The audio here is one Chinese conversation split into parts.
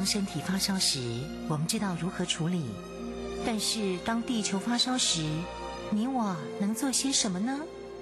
当身体发烧时，我们知道如何处理，但是当地球发烧时，你我能做些什么呢？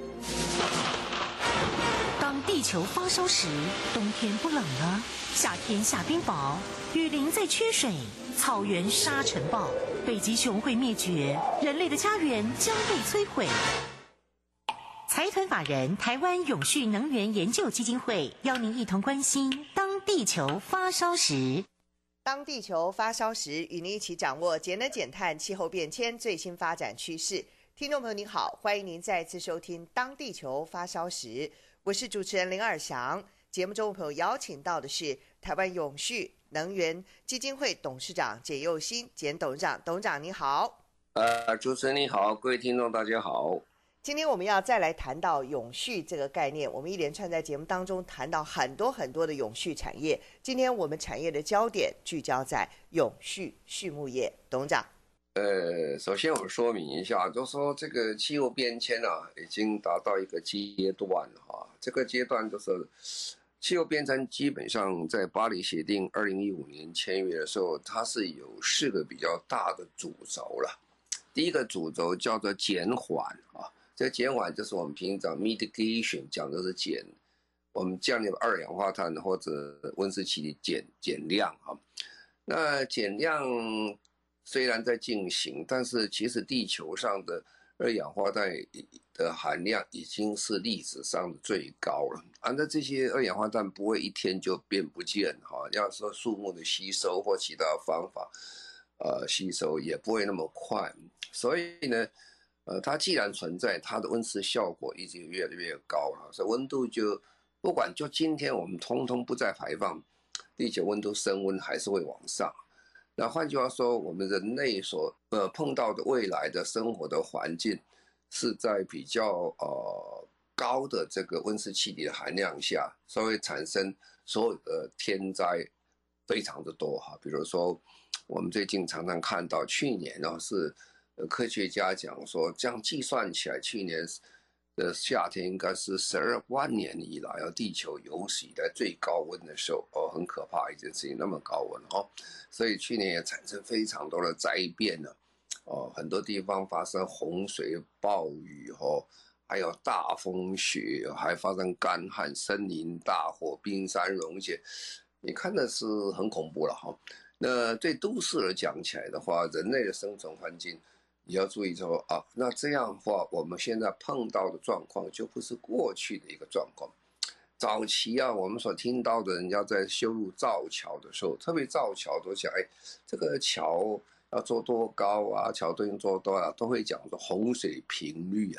当地球发烧时，冬天不冷了，夏天下冰雹，雨林在缺水，草原沙尘暴，北极熊会灭绝，人类的家园将被摧毁。财团法人台湾永续能源研究基金会邀您一同关心当地球发烧时。 当地球发烧时，与您一起掌握节能减碳、气候变迁最新发展趋势。听众朋友您好，欢迎您再次收听《当地球发烧时》，我是主持人林尔翔。节目中朋友邀请到的是台湾永续能源基金会董事长简佑新简董事长，董事长你好。 主持人你好，各位听众大家好。 今天我们要再来谈到永续这个概念，我们一连串在节目当中谈到很多的永续产业。今天我们产业的焦点聚焦在永续畜牧业，董事长。 首先我说明一下，就是说这个气候变迁啊，已经达到一个阶段哈。这个阶段就是气候变迁，基本上在巴黎协定2015年签约的时候，它是有4个比较大的主轴了。第一个主轴叫做减缓啊。这个减缓就是我们平常 mitigation 讲的是减，我们降低二氧化碳或者温室气体减量啊。那减量虽然在进行，但是其实地球上的二氧化碳的含量已经是历史上的最高了。那这些二氧化碳不会一天就变不见哈，要说树木的吸收或其他方法吸收也不会那么快，所以呢。它既然存在，它的温室效果一直越来越高了，所以温度就不管就今天我们通通不再排放，地球温度升温还是会往上。那换句话说，我们人类所碰到的未来的生活的环境，是在比较高的这个温室气体的含量下，所以产生所有的天灾非常的多哈。比如说，我们最近常常看到，去年呢是。科学家讲说，这样计算起来，去年的夏天应该是12万年以来，地球有史以来最高温的时候，很可怕一件事情，那么高温哦，所以去年也产生非常多的灾变了，很多地方发生洪水、暴雨还有大风雪，还发生干旱、森林大火、冰山溶解，你看的是很恐怖了哈。那对都市而讲起来的话，人类的生存环境。你要注意说那这样的话，我们现在碰到的状况就不是过去的一个状况。早期我们所听到的人家在修路造桥的时候，特别造桥都讲，这个桥要做多高啊，桥墩做多少，都会讲说洪水频率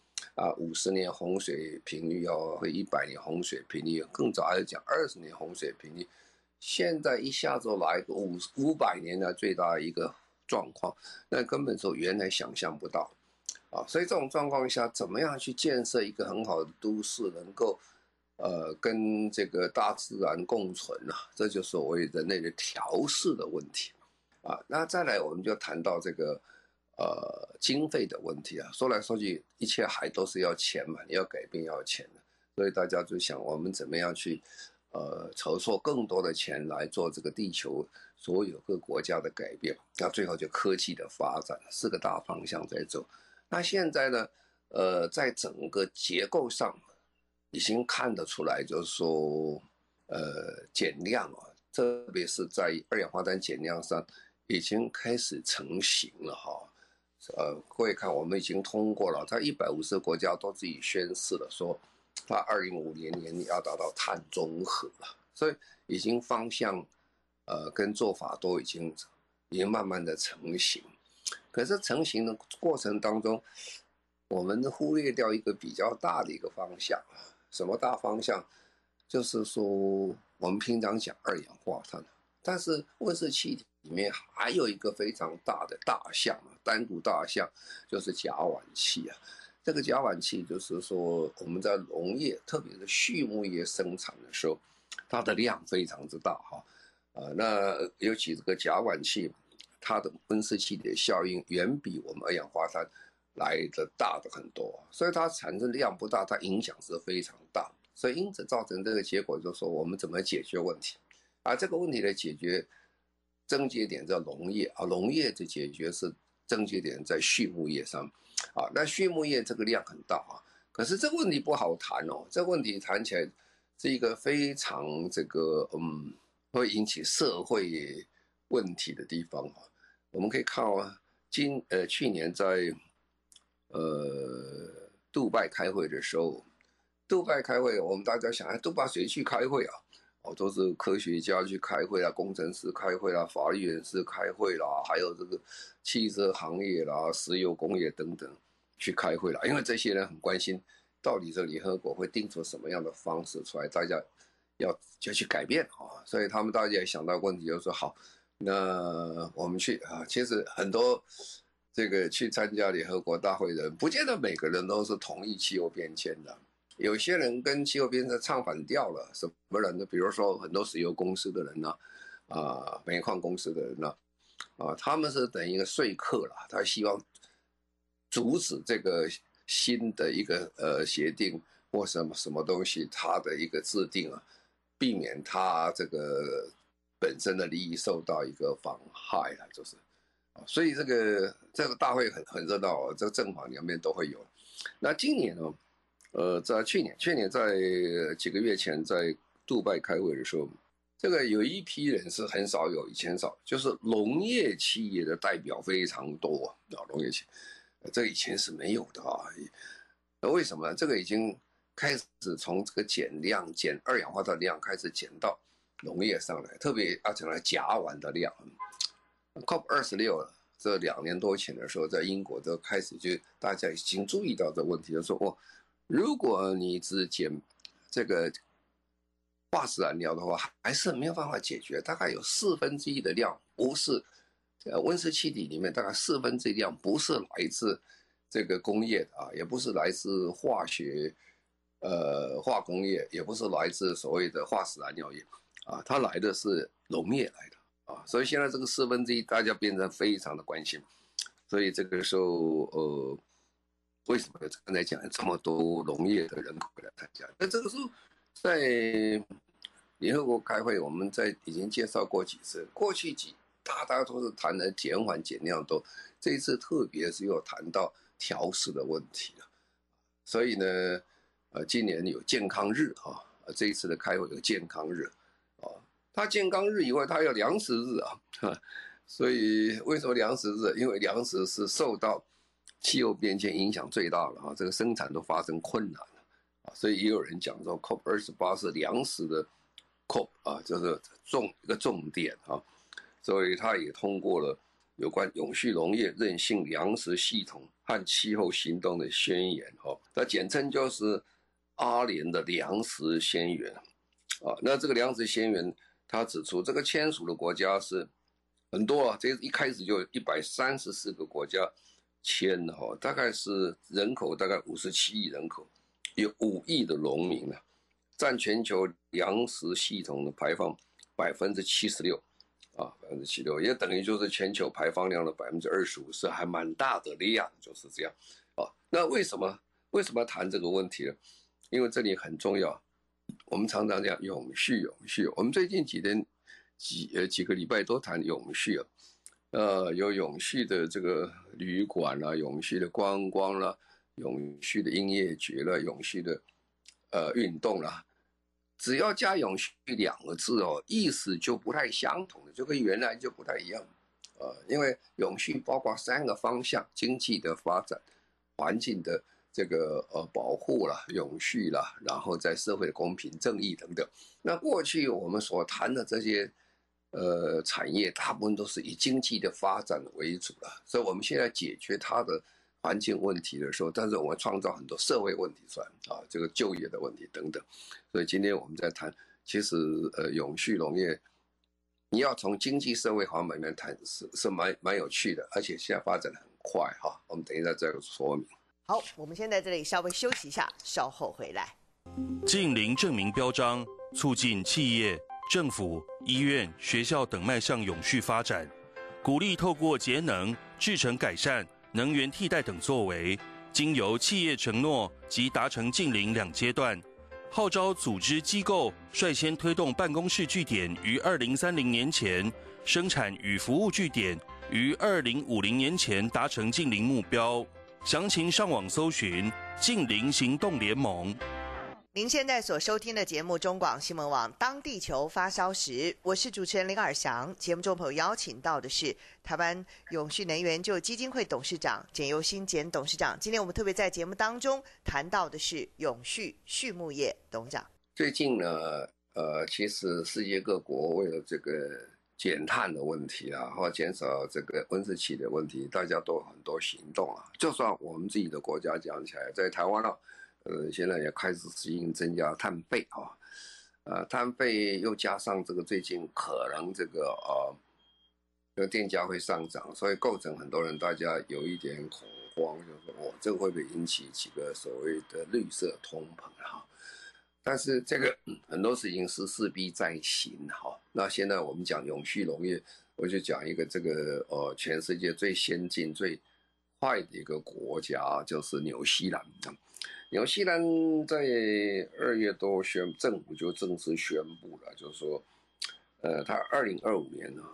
50年洪水频率会100年洪水频率，更早还是讲20年洪水频率。现在一下子来个500年来最大的一个。状况，那根本说原来想象不到所以这种状况下，怎么样去建设一个很好的都市，能够跟这个大自然共存这就是所谓人类的调试的问题那再来我们就谈到这个经费的问题说来说去，一切还都是要钱嘛，你要改变要钱的，所以大家就想我们怎么样去筹措更多的钱来做这个地球所有各国家的改变，那最后就科技的发展，4个大方向在走。那现在呢，在整个结构上已经看得出来，就是说，减量特别是在二氧化碳减量上已经开始成型了各位看，我们已经通过了，在150个国家都自己宣誓了，说它2050年要达到碳中和了，所以已经方向跟做法都已经慢慢的成型。可是成型的过程当中，我们忽略掉一个比较大的一个方向。什么大方向？就是说我们平常讲二氧化碳，但是温室气体里面还有一个非常大的大项单独大项，就是甲烷气这个甲烷气就是说我们在农业，特别是畜牧业生产的时候，它的量非常之大那尤其这个甲烷气，它的温室气体的效应远比我们二氧化碳来的大的很多，所以它产生量不大，它影响是非常大，所以因此造成这个结果，就是说我们怎么解决问题这个问题的解决症结点在农业啊，农业的解决是症结点在畜牧业上啊。那畜牧业这个量很大啊，可是这个问题不好谈哦，这个问题谈起来是一个非常会引起社会问题的地方啊。我们可以看啊，去年在杜拜开会的时候，杜拜开会，我们大家想，杜拜谁去开会啊？哦，都是科学家去开会啦，工程师开会啦，法律人士开会啦，还有这个汽车行业啦、石油工业等等去开会啦。因为这些人很关心，到底这个联合国会定出什么样的方式出来，大家就去改变啊。所以他们大家也想到问题，就是说好，那我们去啊。其实很多这个去参加联合国大会的人，不见得每个人都是同意气候变迁的。有些人跟气候变迁唱反调了，什么人呢？比如说很多石油公司的人呢，煤矿公司的人呢，他们是等于一个说客啦，他希望阻止这个新的一个协定或什么东西，它的一个制定啊，避免它这个本身的利益受到一个妨害了，就是，所以这个大会很热闹，这个正反两边都会有。那今年呢？在去年在几个月前在杜拜开会的时候，这个有一批人是很少有，以前少，就是农业企业的代表非常多啊，农业企业，这个以前是没有的啊。那为什么呢？这个已经开始从这个减二氧化碳量开始减到农业上来，特别要讲到甲烷的量。COP26这2年多前的时候，在英国都开始就大家已经注意到这个问题，就说如果你只减这个化石燃料的话，还是没有办法解决。大概有1/4的量不是温室气体里面，大概1/4量不是来自这个工业的啊，也不是来自化工业，也不是来自所谓的化石燃料业啊，它来的是农业来的啊。所以现在这个1/4大家变成非常的关心，所以这个时候为什么刚才讲这么多农业的人口来参加？那这个时候在联合国开会，我们已经介绍过几次，过去大家都是谈的减缓减量多，这一次特别是又谈到调适的问题了。所以呢，今年有健康日啊，这一次的开会有健康日啊，它健康日以外，它有粮食日啊，所以为什么粮食日？因为粮食是受到气候变迁影响最大的啊，这个生产都发生困难了啊，所以也有人讲说 COP28 是粮食的 COP 啊，就是一个重点啊，所以他也通过了有关永续农业、韧性粮食系统和气候行动的宣言哈，那简称就是阿联的粮食宣言啊。那这个粮食宣言，他指出这个签署的国家是很多啊，这一开始就134个国家签的哈，大概是人口大概57亿人口，有5亿的农民啊，占全球粮食系统的排放76%啊，76%也等于就是全球排放量的25%，是还蛮大的量，就是这样啊。那为什么谈这个问题呢？因为这里很重要，我们常常讲永续，我们最近几个礼拜都谈永续啊。有永续的这个旅馆啦，永续的观光啦，永续的音乐节啦，永续的运动啦，只要加永续2个字哦，意思就不太相同的，就跟原来就不太一样。因为永续包括3个方向：经济的发展、环境的这个保护啦、永续啦，然后在社会的公平正义等等。那过去我们所谈的这些产业大部分都是以经济的发展为主了，所以我们现在解决它的环境问题的时候，但是我们创造很多社会问题出来啊，这个就业的问题等等。所以今天我们在谈，其实永续农业，你要从经济社会环保里面谈是蛮有趣的，而且现在发展得很快哈。我们等一下再说明。 好，我们先在这里稍微休息一下，稍后回来。 近邻证明标章促进企业、政府、医院、学校等迈向永续发展，鼓励透过节能、制程改善、能源替代等作为，经由企业承诺及达成近邻2阶段， 号召组织机构率先推动办公室据点于2030年前，生产与服务据点于2050年前达成净零目标。详情上网搜寻净零行动联盟。 您现在所收听的节目中广新闻网当地球发烧时，我是主持人林尔翔。节目中朋友邀请到的是台湾永续能源基金会董事长简尤新简董事长。今天我们特别在节目当中谈到的是永续畜牧业董事长。 最近呢，其实世界各国为了这个减碳的问题啊，或减少这个温室气的问题，大家都有很多行动啊。就算我们自己的国家讲起来，在台湾啊。现在也开始实行增加碳费啊，碳费又加上这个最近可能这个电价会上涨，所以构成很多人大家有一点恐慌，就是说这个会不会引起几个所谓的绿色通膨哈？但是这个很多事情是势必在行哈。那现在我们讲永续农业，我就讲一个这个全世界最先进最快的一个国家就是纽西兰。纽西兰在2月多政府就正式宣布了，就是说，它2025年呢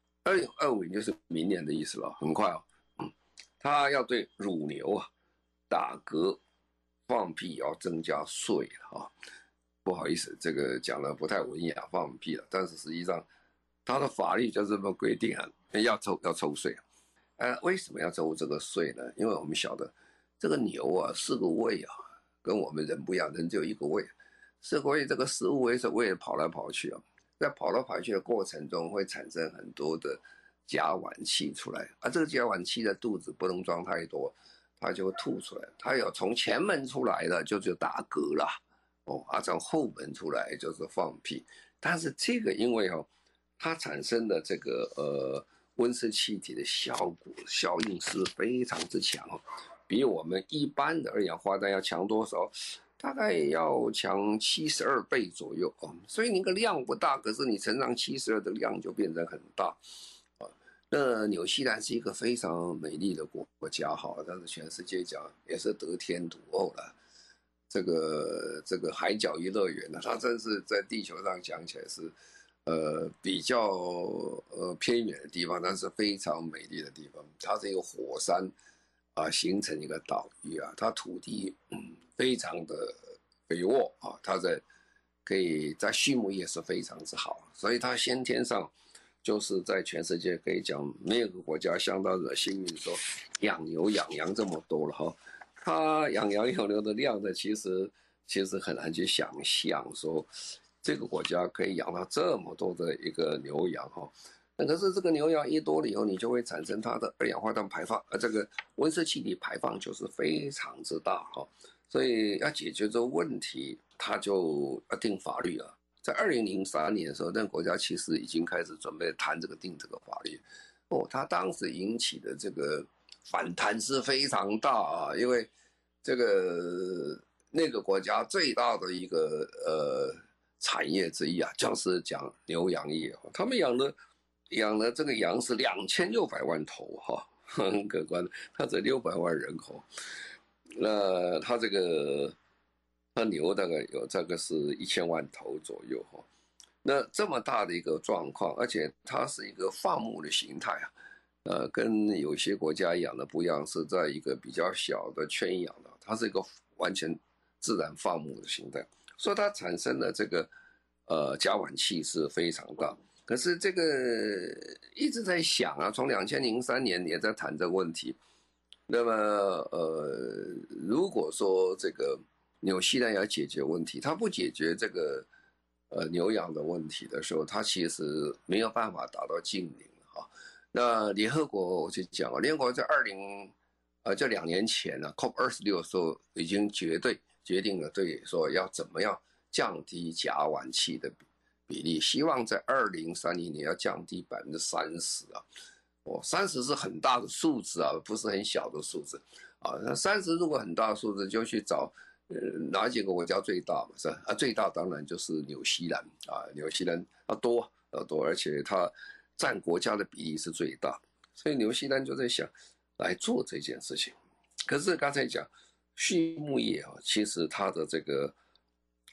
，2025年就是明年的意思了，很快哦，它要对乳牛啊、打嗝、放屁要增加税了啊。不好意思，这个讲的不太文雅，放屁了，但是实际上它的法律就这么规定啊，要抽税。为什么要抽这个税呢？因为我们晓得。这个牛啊，4个胃啊，跟我们人不一样，人只有1个胃，4个胃这个食物为了跑来跑去啊，在跑来跑去的过程中会产生很多的甲烷气出来，这个甲烷气的肚子不能装太多，它就会吐出来。它有从前门出来的就打嗝啦，从后门出来就是放屁。但是这个因为它产生的这个温室气体的效应是非常之强比我们一般的二氧化碳要强多少？大概要强72倍左右所以你个量不大，可是你乘上72的量就变成很大那纽西兰是一个非常美丽的国家但是全世界讲也是得天独厚了。这个海角娱乐园呢，它真是在地球上讲起来是比较偏远的地方，但是非常美丽的地方。它是一个火山。形成一个岛屿它土地非常的肥沃它可以在畜牧业是非常之好，所以它先天上就是在全世界可以讲没有个国家相当的幸运，说养牛养羊这么多了它养羊养牛的量呢，其实很难去想象说这个国家可以养到这么多的一个牛羊可是这个牛羊一多了以后，你就会产生它的二氧化碳排放，这个温室气体排放就是非常之大所以要解决这个问题，它就要定法律了。在2003年的时候，那个国家其实已经开始准备定这个法律它当时引起的这个反弹是非常大因为那个国家最大的一个产业之一就是讲牛羊业他们养了这个羊是2600万头很可观，它只600万人口。那它牛大概有这个是1000万头左右那这么大的一个状况，而且它是一个放牧的形态跟有些国家养的不一样，是在一个比较小的圈养的，它是一个完全自然放牧的形态，所以它产生的这个甲烷气是非常大。可是这个一直在想从2003年也在谈这个问题。那么如果说这个纽西兰要解决问题，它不解决这个牛羊的问题的时候，它其实没有办法达到净零那联合国我就讲联合国在就2年前COP26 的时候已经决定了说要怎么样降低甲烷气的比例，希望在2030年要降低30%30是很大的数字不是很小的数字那30如果很大的数字，就去找哪几个国家最大嘛？是最大当然就是纽西兰纽西兰多，而且它占国家的比例是最大，所以纽西兰就在想来做这件事情。可是刚才讲畜牧业其实它的这个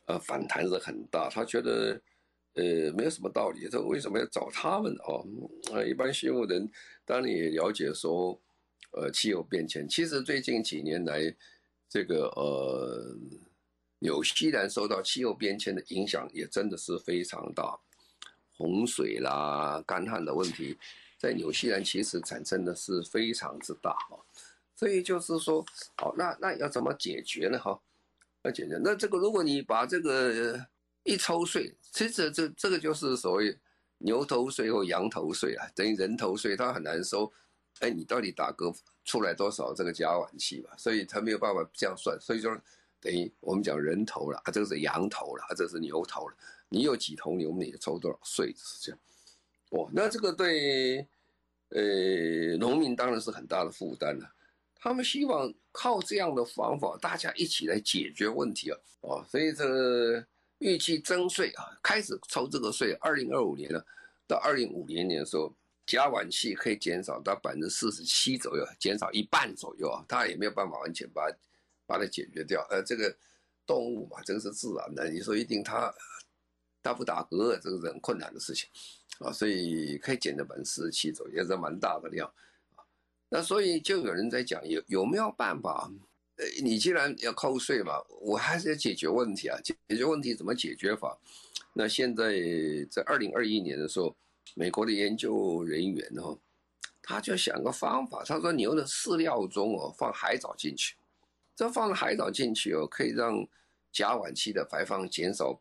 反弹是很大，他觉得没有什么道理，这为什么要找他们一般新闻人当然也了解说，气候变迁，其实最近几年来，这个纽西兰受到气候变迁的影响也真的是非常大，洪水啦、干旱的问题，在纽西兰其实产生的是非常之大所以就是说，好，那要怎么解决呢？要解决，那这个如果你把这个一抽税，其实这个就是所谓牛头税或羊头税啊，等于人头税，它很难收。你到底打嗝出来多少这个甲烷气吧？所以它没有办法这样算，所以就等于我们讲人头了这个是羊头了这是牛头了，你有几头牛，你抽多少税是这样。那这个对农民当然是很大的负担了。他们希望靠这样的方法，大家一起来解决问题所以这个预计征税开始抽这个税，2025年到2050年的时候，甲烷气可以减少到47%左右，减少一半左右他也没有办法完全把它解决掉。这个动物嘛，这个是自然的，你说一定它不打嗝，这个是很困难的事情所以可以减到47%左右，也是蛮大的量。那所以就有人在讲有没有办法？你既然要扣税嘛，我还是要解决问题解决问题怎么解决法？那现在在2021年的时候，美国的研究人员他就想个方法，他说牛的饲料中放海藻进去，这放海藻进去可以让甲烷气的排放减少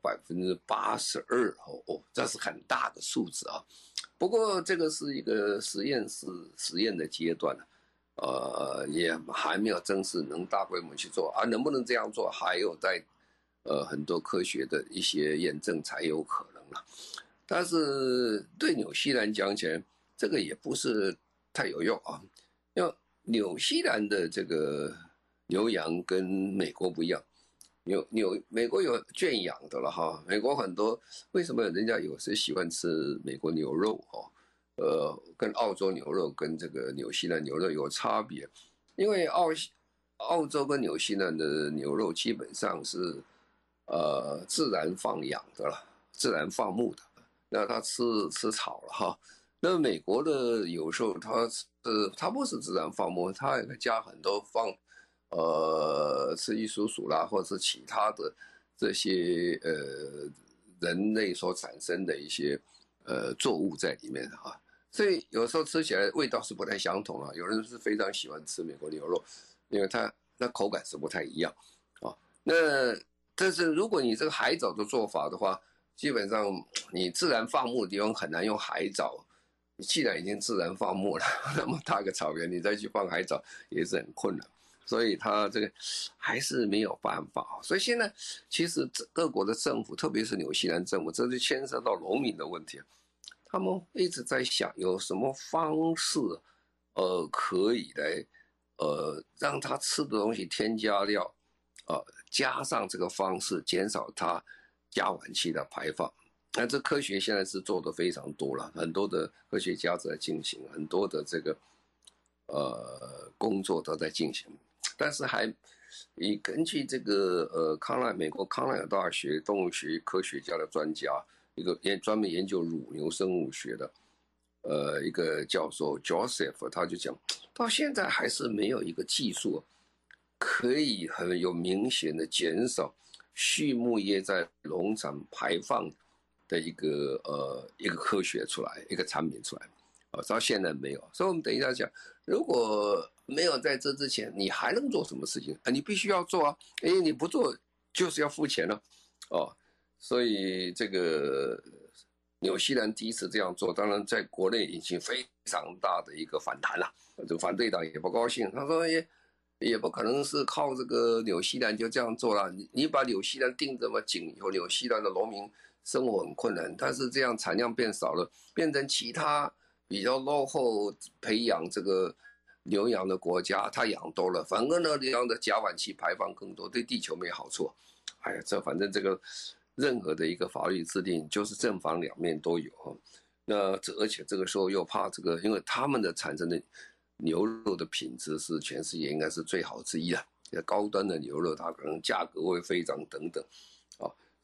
82%这是很大的数字不过这个是一个实验的阶段也还没有正式能大规模去做能不能这样做，还有在很多科学的一些验证才有可能但是对纽西兰讲起来，这个也不是太有用因为纽西兰的这个牛羊跟美国不一样。美国有圈养的了美国很多，为什么人家有时喜欢吃美国牛肉跟澳洲牛肉跟这个纽西兰牛肉有差别，因为澳洲跟纽西兰的牛肉基本上是自然放养的了，自然放牧的，那它吃草了那美国的有时候它不是自然放牧，它也加很多放吃玉蜀黍啦，或者是其他的这些人类所产生的一些作物在里面所以有时候吃起来味道是不太相同有人是非常喜欢吃美国牛肉，因为它那口感是不太一样但是如果你这个海藻的做法的话，基本上你自然放牧的地方很难用海藻。你既然已经自然放牧了，那么大个草原你再去放海藻也是很困难。所以他这个还是没有办法所以现在其实各国的政府，特别是纽西兰政府，这就牵涉到农民的问题，他们一直在想有什么方式可以来让他吃的东西添加料加上这个方式减少它甲烷气的排放。那这科学现在是做得非常多了，很多的科学家在进行，很多的这个工作都在进行。但是根据这个美国康奈尔大学动物学科学家的专家，一个专门研究乳牛生物学的一个教授 Joseph， 他就讲到现在还是没有一个技术可以很有明显的减少畜牧业在农场排放的一个科学出来，一个产品出来到现在没有。所以我们等一下讲，如果没有在这之前，你还能做什么事情你必须要做你不做就是要付钱了所以这个纽西兰第一次这样做，当然在国内引起非常大的一个反弹了这个反对党也不高兴，他说也不可能是靠这个纽西兰就这样做了，你把纽西兰定这么紧以后，纽西兰的农民生活很困难，但是这样产量变少了，变成其他比较落后培养这个牛羊的国家，它养多了，反而呢牛羊的甲烷气排放更多，对地球没好处。这反正这个任何的一个法律制定就是正反两面都有那而且这个时候又怕这个，因为他们的产生的牛肉的品质是全世界应该是最好之一的，高端的牛肉它可能价格会飞涨等等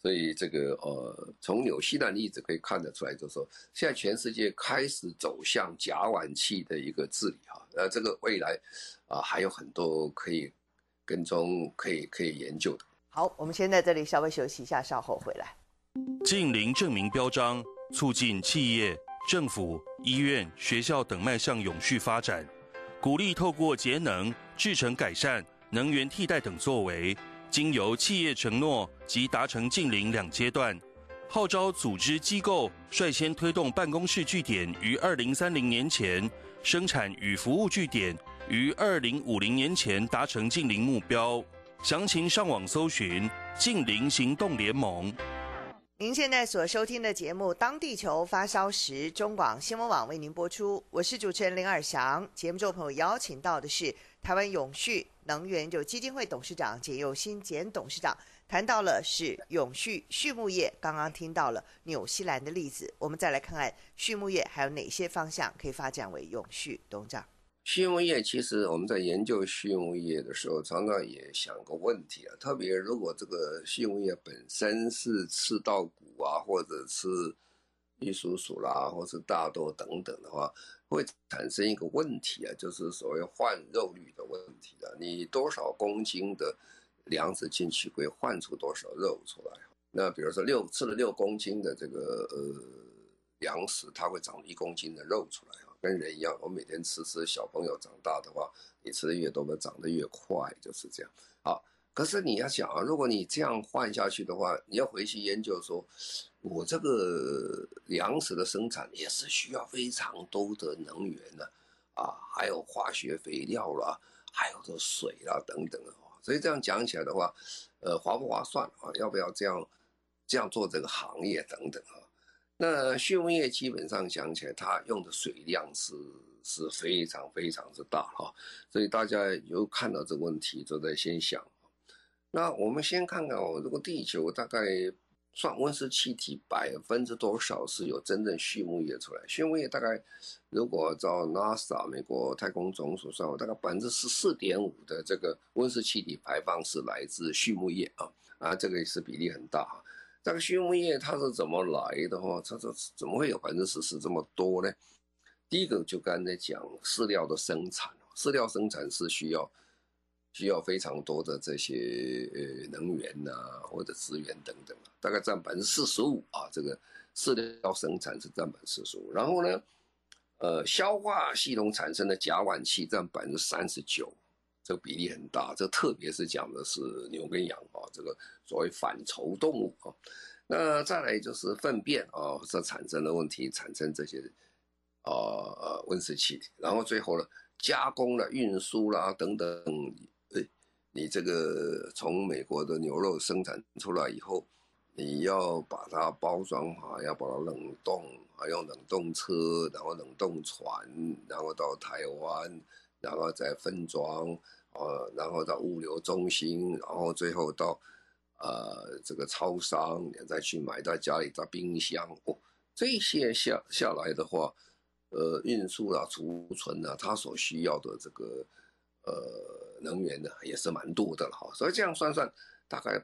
所以这个从纽西兰例子可以看得出来，就是说现在全世界开始走向甲烷气的一个治理哈，这个未来还有很多可以跟踪、可以研究的。 好，我们先在这里稍微休息一下，稍后回来。 近邻证明标章，促进企业、政府、医院、学校等迈向永续发展，鼓励透过节能、制程改善、能源替代等作为，经由企业承诺及达成近邻2阶段，号召组织机构率先推动办公室据点于2030年前，生产与服务据点于2050年前达成近邻目标。详情上网搜寻近邻行动联盟。 您现在所收听的节目《当地球发烧时》，中广新闻网为您播出，我是主持人林尔翔。节目中朋友邀请到的是台湾永续能源基金会董事长简佑新简董事长，谈到了是永续畜牧业，刚刚听到了纽西兰的例子，我们再来看看畜牧业还有哪些方向可以发展为永续。董事长， 畜牧业其实我们在研究畜牧业的时候，常常也想个问题啊，特别如果这个畜牧业本身是吃稻谷啊，或者吃玉蜀黍啦，或是大豆等等的话，会产生一个问题啊，就是所谓换肉率的问题啊。你多少公斤的粮食进去会换出多少肉出来？那比如说吃了6公斤的这个粮食，它会长1公斤的肉出来。跟人一样，我每天吃小朋友长大的话，你吃的越多，长得越快，就是这样。好，可是你要想啊，如果你这样换下去的话，你要回去研究说，我这个粮食的生产也是需要非常多的能源的还有化学肥料啦，还有这水啦等等的。所以这样讲起来的话，划不划算啊？要不要这样做这个行业等等啊？那畜牧业基本上讲起来，它用的水量是非常非常之大哈，所以大家有看到这个问题，就在先想。那我们先看看这个地球大概算温室气体%多少是有真正畜牧业出来？畜牧业大概如果照 NASA 美国太空总署算，大概14.5%的这个温室气体排放是来自畜牧业这个也是比例很大哈。这个畜牧业它是怎么来的话，它怎么会有14%这么多呢？第一个就刚才讲饲料的生产，饲料生产是需要非常多的这些能源或者资源等等，大概占45%这个饲料生产是占45%，然后呢，消化系统产生的甲烷气占39%。这个比例很大，这特别是讲的是牛跟羊这个所谓反刍动物那再来就是粪便这产生的问题，产生这些温室气体，然后最后呢加工了、运输啦等等，你这个从美国的牛肉生产出来以后，你要把它包装好，要把它冷冻，用冷冻车，然后冷冻船，然后到台湾。然后再分装，然后到物流中心，然后最后到这个超商，你再去买到家里到冰箱这些下来的话，运输啦、储存啦，它所需要的这个能源呢也是蛮多的了哈。所以这样算算，大概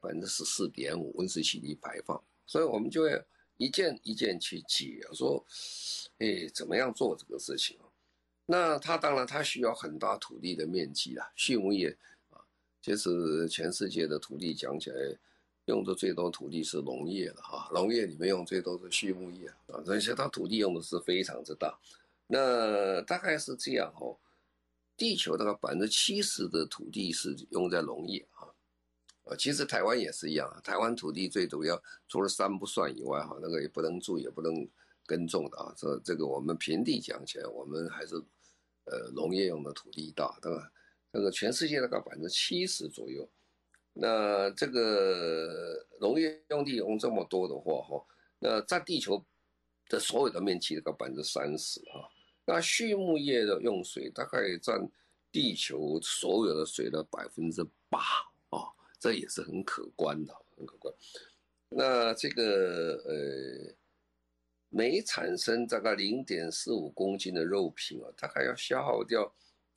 14.5%温室气体排放。所以我们就会一件一件去解说，怎么样做这个事情。那它当然它需要很大土地的面积啦，畜牧业其实全世界的土地讲起来，用的最多土地是农业了农业里面用最多是畜牧业所以它土地用的是非常之大。那大概是这样地球大概70%的土地是用在农业其实台湾也是一样台湾土地最主要除了山不算以外那个也不能住也不能耕种的这个我们平地讲起来，我们还是农业用的土地大，对吧？这个全世界大概70%左右。那这个农业用地用这么多的话那占地球的所有的面积大概30%那畜牧业的用水大概占地球所有的水的8%这也是很可观的，很可观。那这个每产生大概0.45公斤的肉品大概要消耗掉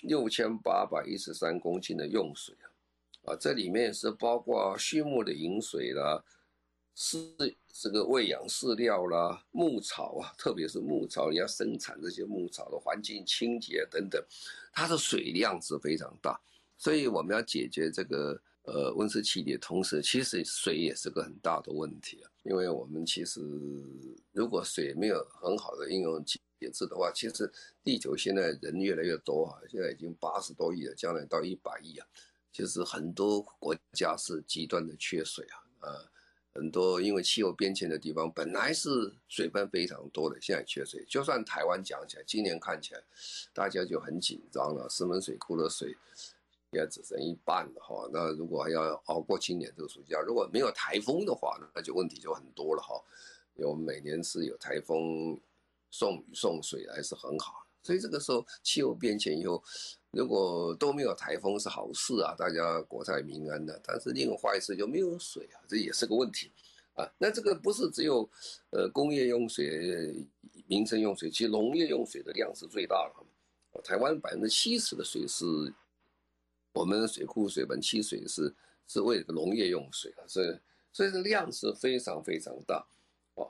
6813公斤的用水这里面是包括畜牧的饮水啦、 这个喂养饲料啦、牧草啊，特别是牧草，你要生产这些牧草的环境清洁等等，它的水量是非常大，所以我们要解决这个温室气体的同时，其实水也是个很大的问题啊。因为我们其实如果水没有很好的应用节制的话，其实地球现在人越来越多啊，现在已经80多亿了，将来到100亿啊，其实很多国家是极端的缺水啊。很多因为气候变迁的地方本来是水分非常多的，现在缺水。就算台湾讲起来，今年看起来大家就很紧张了，石门水库的水也只剩一半了哈。那如果还要熬过今年这个暑假，如果没有台风的话，那就问题就很多了哈。我们每年是有台风送雨送水还是很好，所以这个时候气候变迁以后，如果都没有台风是好事啊，大家国泰民安的。但是另外坏事就没有水啊，这也是个问题啊。那这个不是只有工业用水、民生用水，其实农业用水的量是最大的。台湾70%的水是我们的水库水本70%是为了农业用水啊，所以这量是非常非常大哦。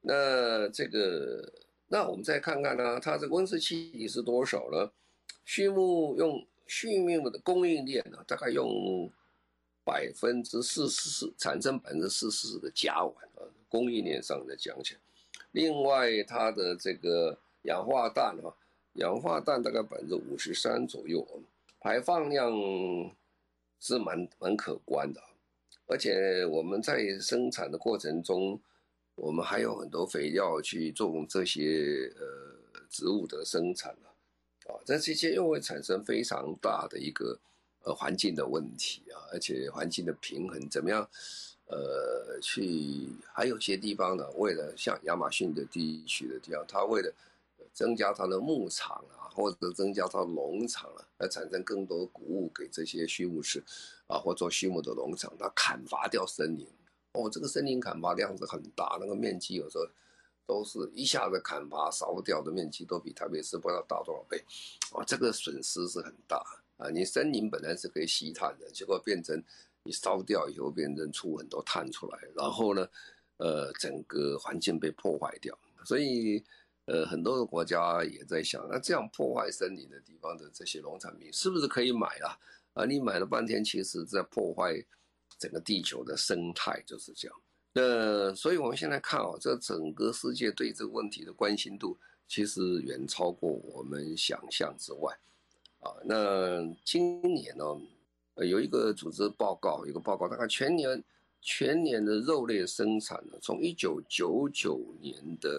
那我们再看看呢，它这个温室气体是多少呢？畜牧的供应链呢，大概用44%产生44%的甲烷啊，供应链上的讲起来。另外，它的这个氧化氮大概53%左右，排放量是蛮可观的。而且我们在生产的过程中，我们还有很多肥料去做这些植物的生产这些又会产生非常大的一个环境的问题啊，而且环境的平衡怎么样？还有些地方呢，为了像亚马逊的地区的地方，它为了增加它的牧场啊，或者增加它的农场啊，来产生更多谷物给这些畜牧师啊，或做畜牧的农场，它砍伐掉森林。这个森林砍伐量是很大，那个面积有时候都是一下子砍伐烧掉的面积都比台北市不知道大多少倍，这个损失是很大啊！你森林本来是可以吸碳的，结果变成你烧掉以后变成出很多碳出来，然后呢，整个环境被破坏掉，所以很多的国家也在想，那这样破坏森林的地方的这些农产品是不是可以买啊？你买了半天，其实在破坏整个地球的生态，就是这样。所以我们现在看这整个世界对这个问题的关心度，其实远超过我们想象之外那今年呢，有一个组织报告，大概全年的肉类生产呢，从1999年的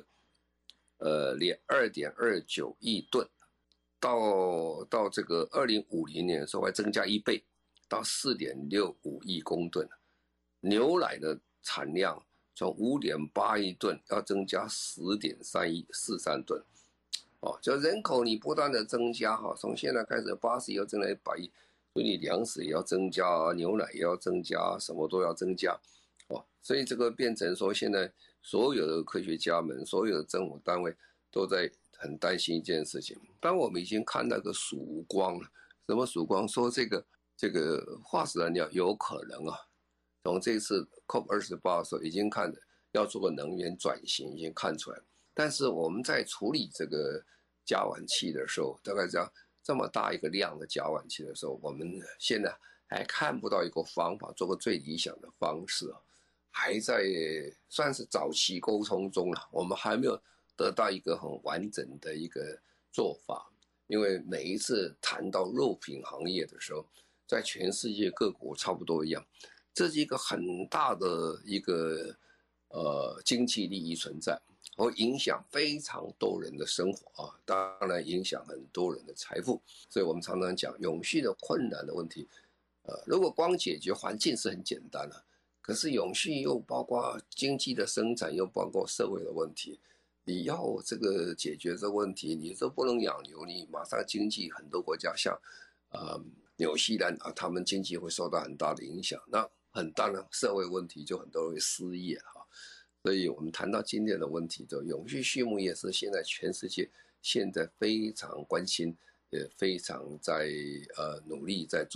2.29亿吨，到这个2050年的时候还增加1倍，到4.65亿公吨。牛奶的产量从5.8亿吨要增加10.43吨，就人口你不断的增加从现在开始80亿要增加100亿，所以你粮食也要增加，牛奶也要增加，什么都要增加所以这个变成说现在所有的科学家们，所有的政府单位都在很担心一件事情。当我们已经看那个曙光了，什么曙光？说这个化石燃料有可能从这次 COP28 的时候已经看了要做个能源转型，已经看出来了。但是我们在处理这个甲烷气的时候，大概这么大一个量的甲烷气的时候，我们现在还看不到一个方法，做个最理想的方式还在算是早期沟通中了，我们还没有得到一个很完整的一个做法。因为每一次谈到肉品行业的时候，在全世界各国差不多一样，这是一个很大的一个经济利益存在，会影响非常多人的生活当然影响很多人的财富。所以我们常常讲永续的困难的问题，如果光解决环境是很简单可是永续又包括经济的生产，又包括社会的问题。你要这个解决这个问题，你都不能养牛，你马上经济很多国家像纽西兰他们经济会受到很大的影响，那很大的社会问题就很多人会失业所以我们谈到今天的问题，就永续畜牧业是现在全世界现在非常关心，也非常在努力在做。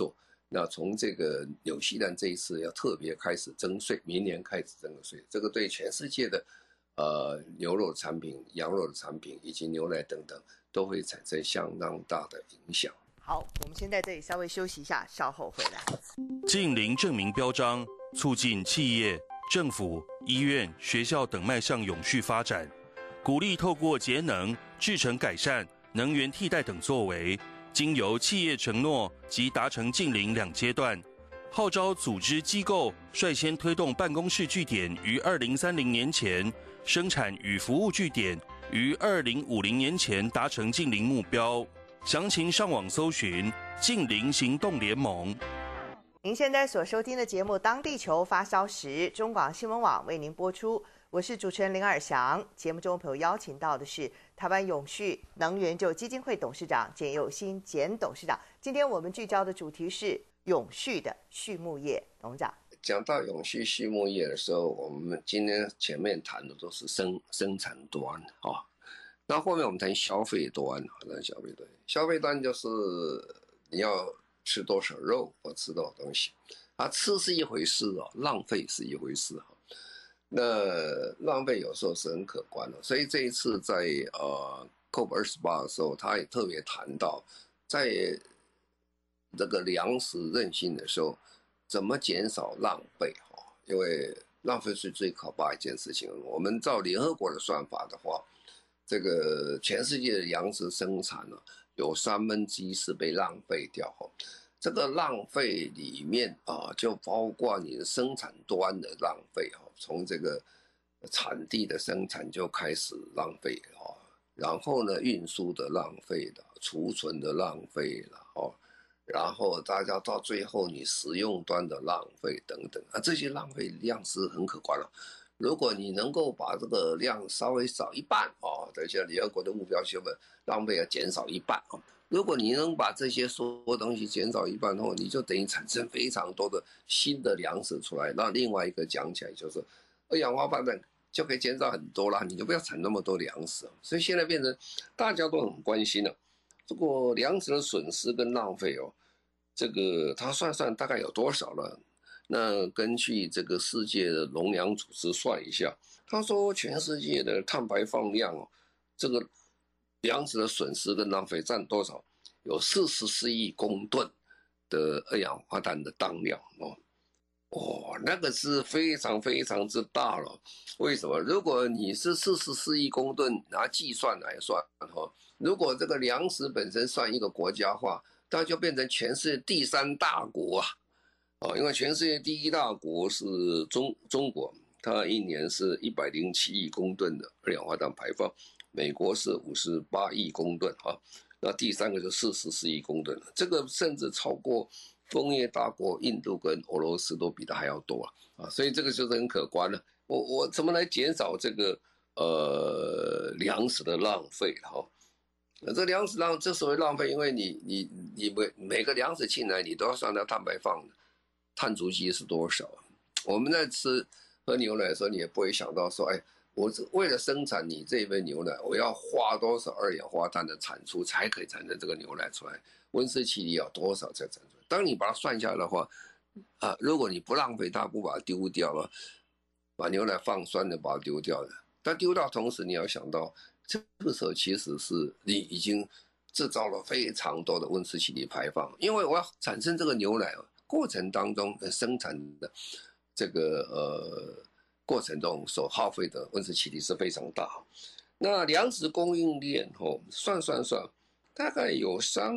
那从这个纽西兰这一次要特别开始征税，明年开始征税，这个对全世界的牛肉产品、羊肉的产品以及牛奶等等都会产生相当大的影响。 好，我们先在这里稍微休息一下，稍后回来。 近邻证明标章促进企业、政府、医院、学校等迈向永续发展，鼓励透过节能、制程改善、能源替代等作为，经由企业承诺及达成近邻2阶段，号召组织机构率先推动办公室据点于2030年前，生产与服务据点于2050年前达成近邻目标。详情上网搜寻近邻行动联盟。 您现在所收听的节目《当地球发烧时》，中广新闻网为您播出。我是主持人林尔祥。节目中朋友邀请到的是台湾永续能源就基金会董事长简佑新简董事长。今天我们聚焦的主题是永续的畜牧业。董事长， 讲到永续畜牧业的时候，我们今天前面谈的都是生产端啊。那后面我们谈消费端，消费端就是你要吃多少肉或吃多少东西，吃是一回事浪费是一回事那浪费有时候是很可观的，所以这一次在COP28 的时候，他也特别谈到，在这个粮食韧性的时候，怎么减少浪费因为浪费是最可怕的一件事情。我们照联合国的算法的话，这个全世界的粮食生产有1/3是被浪费掉这个浪费里面就包括你的生产端的浪费从这个产地的生产就开始浪费然后呢运输的浪费了，储存的浪费了然后大家到最后你食用端的浪费等等这些浪费量是很可观了。如果你能够把这个量稍微少一半等一下联合国的目标是浪费要减少一半如果你能把这些所有东西减少一半后，你就等于产生非常多的新的粮食出来。那另外一个讲起来就是二氧化碳就可以减少很多啦，你就不要产那么多粮食。所以现在变成大家都很关心了这个粮食的损失跟浪费这个他算大概有多少了。那根据这个世界的农粮组织算一下，他说全世界的碳排放量这个粮食的损失跟浪费占多少？有44亿公吨的二氧化碳的当量那个是非常非常之大了。为什么？如果你是44亿公吨拿计算来算如果这个粮食本身算一个国家化，那就变成全世界第3大国因为全世界第1大国是中国，它一年是107亿公吨的二氧化碳排放，美国是58亿公吨那第3个就44亿公吨了，这个甚至超过工业大国印度跟俄罗斯都比它还要多所以这个就是很可观了。我怎么来减少这个粮食的浪费这粮食这所谓浪费，因为你每个粮食进来，你都要算到碳排放的碳足迹是多少我们在喝牛奶的时候，你也不会想到说我为了生产你这一杯牛奶，我要花多少二氧化碳的产出才可以产生这个牛奶出来，温室气体要多少才产出来。当你把它算下来的话如果你不浪费它，不把它丢掉了，把牛奶放酸的把它丢掉了，但丢掉同时你要想到这个时候其实是你已经制造了非常多的温室气体排放，因为我要产生这个牛奶过程当中生产的这个过程中所耗费的温室气体是非常大。那粮食供应链算大概有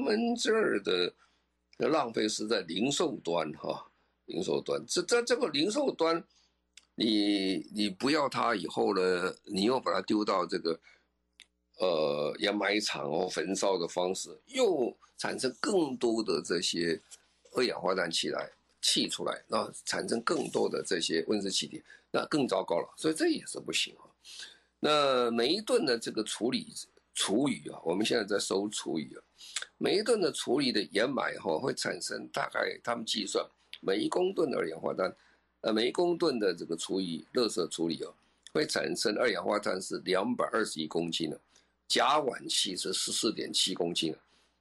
2/3的浪费是在零售端零售端这个零售端你不要它以后呢，你又把它丢到这个掩埋场焚烧的方式，又产生更多的这些二氧化碳气出来，那产生更多的这些温室气体，那更糟糕了。所以这也是不行那每一吨的这个厨余我们现在在收厨余每一吨的厨余的掩埋会产生大概他们计算每1公吨的二氧化碳，每1公吨的这个厨余垃圾处理会产生二氧化碳是221公斤甲烷气是14.7公斤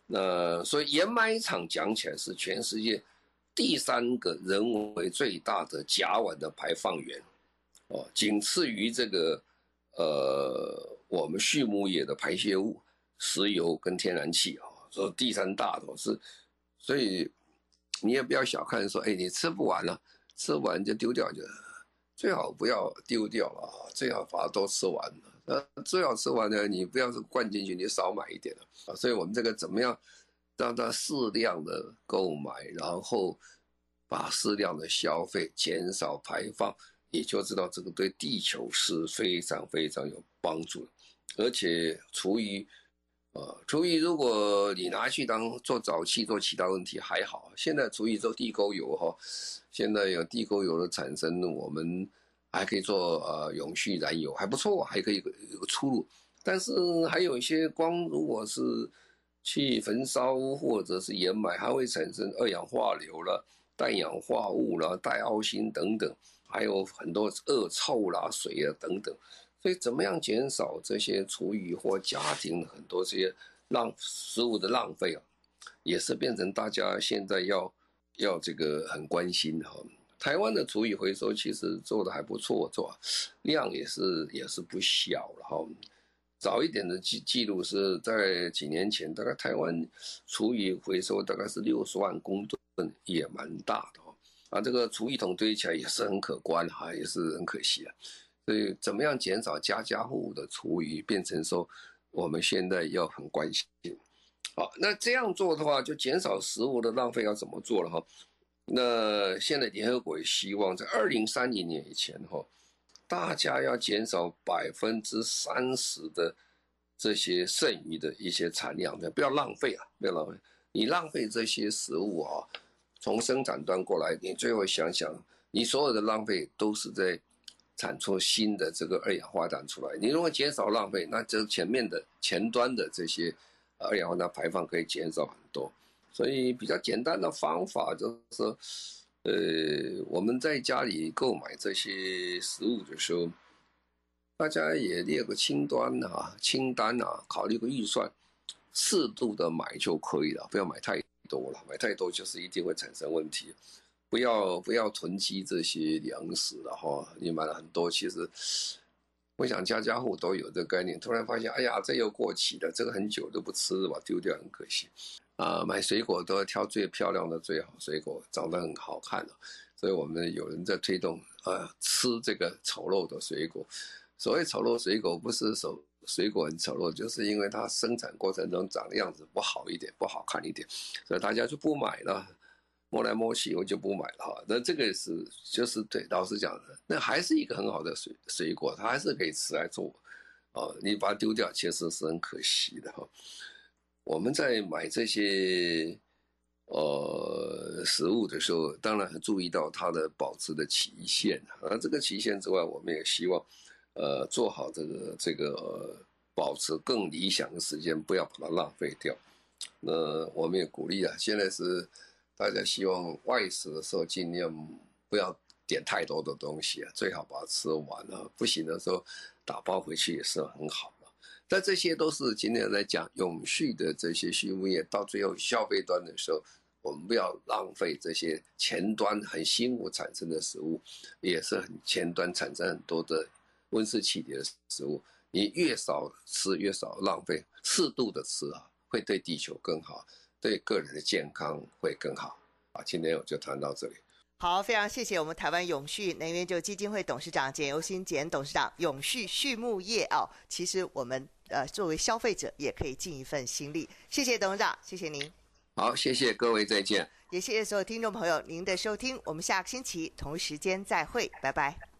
那所以掩埋场讲起来是全世界第3个人为最大的甲烷的排放源，仅次于这个我们畜牧业的排泄物、石油跟天然气所以第3大的是，所以你也不要小看说，你吃不完了，吃不完就丢掉就，最好不要丢掉了，最好把它都吃完了。最好吃完呢，你不要是灌进去，你少买一点了所以我们这个怎么样让它适量的购买，然后把适量的消费，减少排放，也就知道这个对地球是非常非常有帮助的。而且厨余如果你拿去做沼气做其他问题还好，现在厨余做地沟油现在有地沟油的产生，我们还可以做永续燃油，还不错，还可以有个出路。但是还有一些如果是去焚烧或者是掩埋，还会产生二氧化硫了、氮氧化物了、戴奥辛等等，还有很多恶臭啦、水啊等等。所以怎么样减少这些厨余或家庭很多这些食物的浪费也是变成大家现在要这个很关心台湾的厨余回收其实做得还不错，量也是不小了早一点的记录是在几年前，大概台湾厨余回收大概是60万公吨，也蛮大的这个厨余桶堆起来也是很可观也是很可惜所以怎么样减少家家户户的厨余，变成说我们现在要很关心。好，那这样做的话，就减少食物的浪费要怎么做了那现在联合国也希望在2030年以前大家要减少30%的这些剩余的一些产量，不要浪费不要浪费。你浪费这些食物从生产端过来，你最后想想，你所有的浪费都是在产出新的这个二氧化碳出来。你如果减少浪费，那这前端的这些二氧化碳排放可以减少很多。所以比较简单的方法就是说，我们在家里购买这些食物的时候，大家也列个清单考虑个预算，适度的买就可以了，不要买太多了，买太多就是一定会产生问题。不要囤积这些粮食了你买了很多，其实我想家家户都有这个概念，突然发现，哎呀，这又过期了，这个很久都不吃了吧，丢掉很可惜。买水果都要挑最漂亮的最好水果，长得很好看所以我们有人在推动吃这个丑陋的水果。所谓丑陋水果，不是水果很丑陋，就是因为它生产过程中长的样子不好一点，不好看一点，所以大家就不买了。摸来摸去我就不买了那这个就是对，老实讲的，那还是一个很好的水果，它还是可以吃来做你把它丢掉其实是很可惜的我们在买这些食物的时候，当然很注意到它的保持的期限这个期限之外，我们也希望做好这个保持更理想的时间，不要把它浪费掉。那我们也鼓励现在是大家希望外食的时候尽量不要点太多的东西最好把它吃完不行的时候打包回去也是很好但这些都是今天在讲永续的这些畜牧业，到最后消费端的时候，我们不要浪费这些前端很辛苦产生的食物，也是很前端产生很多的温室气体的食物。你越少吃越少浪费，适度的吃会对地球更好，对个人的健康会更好今天我就谈到这里。 好，非常谢谢我们台湾永续能源基金会董事长简尤新简董事长。永续畜牧业其实我们作为消费者也可以尽一份心力。谢谢董事长，谢谢您。 好，谢谢各位，再见。 也谢谢所有听众朋友您的收听，我们下个星期同一时间再会，拜拜。